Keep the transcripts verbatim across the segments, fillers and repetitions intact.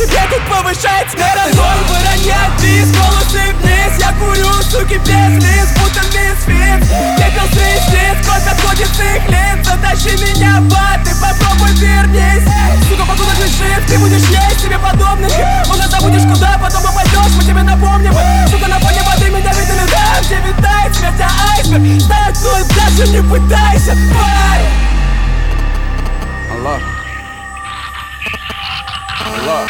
тебе тут повышать смертность. Губы ронят вниз, волосы вниз. Я курю, суки, без лиц, будто мисфит. Пепел свистит, кровь отходит с их лиц. Затащи меня в ад, ты попробуй вернись. Сука, покуда лежит, ты будешь есть себе подобных. Может забудешь куда, потом упадешь, мы тебе напомним. Сука, на фоне воды меня видели там, где витает смерть, а айсберг танцует, даже не пытайся, парень. Алло. Алло.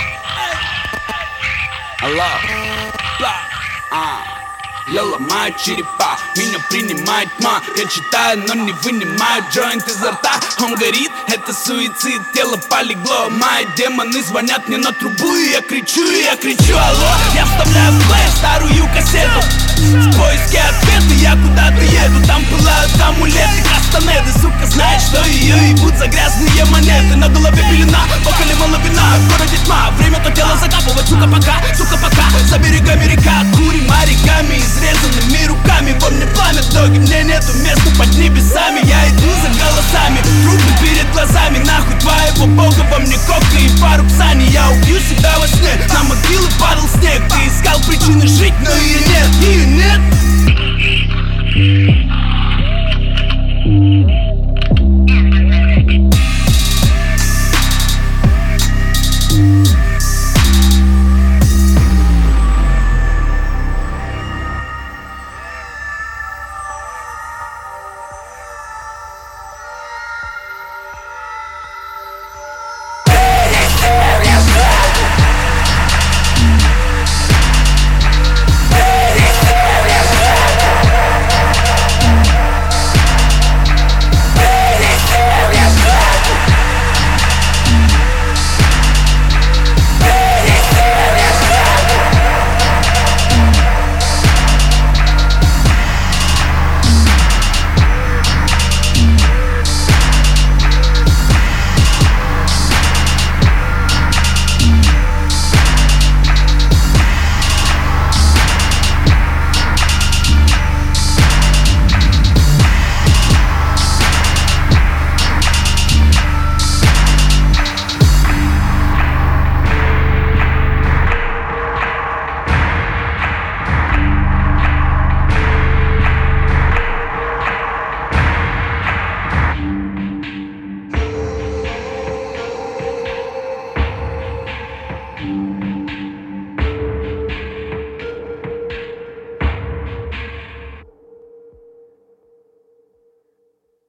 Алло. А. Я ломаю черепа, меня принимает тьма. Я читаю, но не вынимаю джойнт изо рта. Он горит, это суицид, тело полегло. Мои демоны звонят мне на трубу, и я кричу, и я кричу, алло. Я вставляю в флеш старую кассету. В поиске ответа я куда-то еду. Там пылают амулеты, кастанеды. Сука знает, что ее ебут за грязные монеты. На голове пелена, бокале мало вина. В городе тьма, время то дело закапывать. Сука пока, сука пока, за берегами река. Курим оригами, изрезанными руками. Во мне пламя, доги, мне нету места